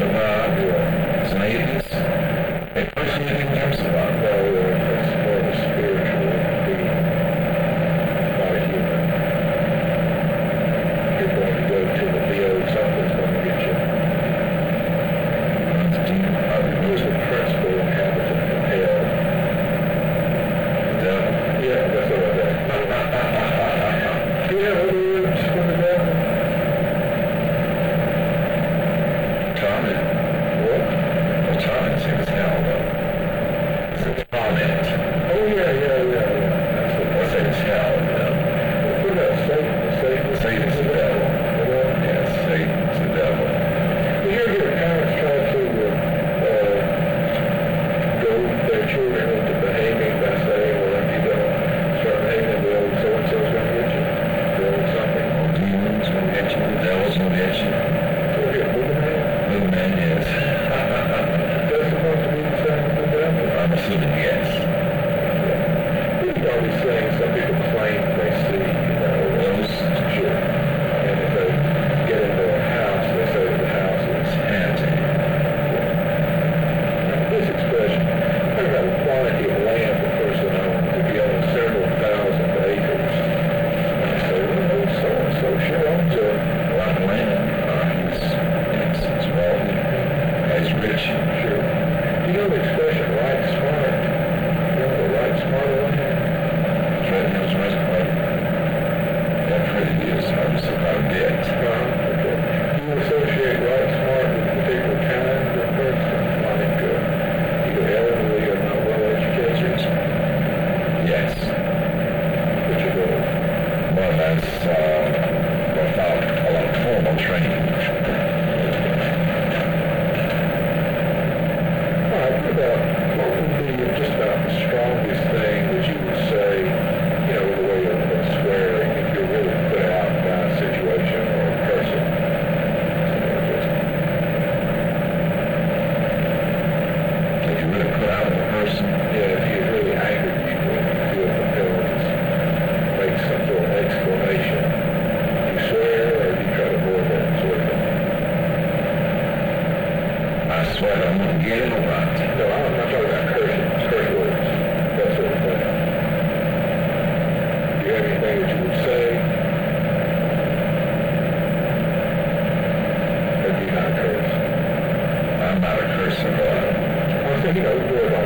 Rock, some atheists. They personally think there's a lot. No, it's more of a spiritual being, not a human. You're going to go to the Leo, something's going to get you. Who's the principal inhabitant of hell? The devil? Yeah, that's what I got. Do you have other words for the devil? Torment. What? Well, torment seems hell, though. It's a torment. Oh, yeah. That's what I say it's hell, What about Satan? Satan's the devil. Yes, Satan's the devil. You hear your parents try to goad their children into behaving by saying, well, if you don't start behaving, well, so-and-so's going to get you. Well, something. Demons will get you. The devil's will get you. So here, Boogeyman? Little man, yes. That's supposed to be the same as the devil? I'm assuming yes. He's always saying some people claim they see, Those sure. And if they get into a house, they say that the house is haunted. This expression, talk about the quantity of land the person owns. If you own several thousand acres, and you say, well, so-and-so sure owns a lot of land. He's wealthy. He's rich. sure. You know the expression, right smart? You know the right smart land? Treadmill's reservoir. That pretty is obviously about a bit. Okay. You associate right smart with particular kind of person, like either elderly or not well educated. Yes. Which of those? Well, that's without a lot of formal training. All right, what would be just about the strongest thing that you would say, the way of swearing, if you're really put out by a situation or a person? If you really put out a person, Yeah, if you're really angry people, you feel compelled to make some sort of exclamation. You swear or do you try to avoid that sort of thing? I swear I'm going to get it right. No, I'm not talking about cursing, curse words, that sort of thing. Do you have anything that you would say? Or do you not curse? I'm not a cursor, but I was thinking, more about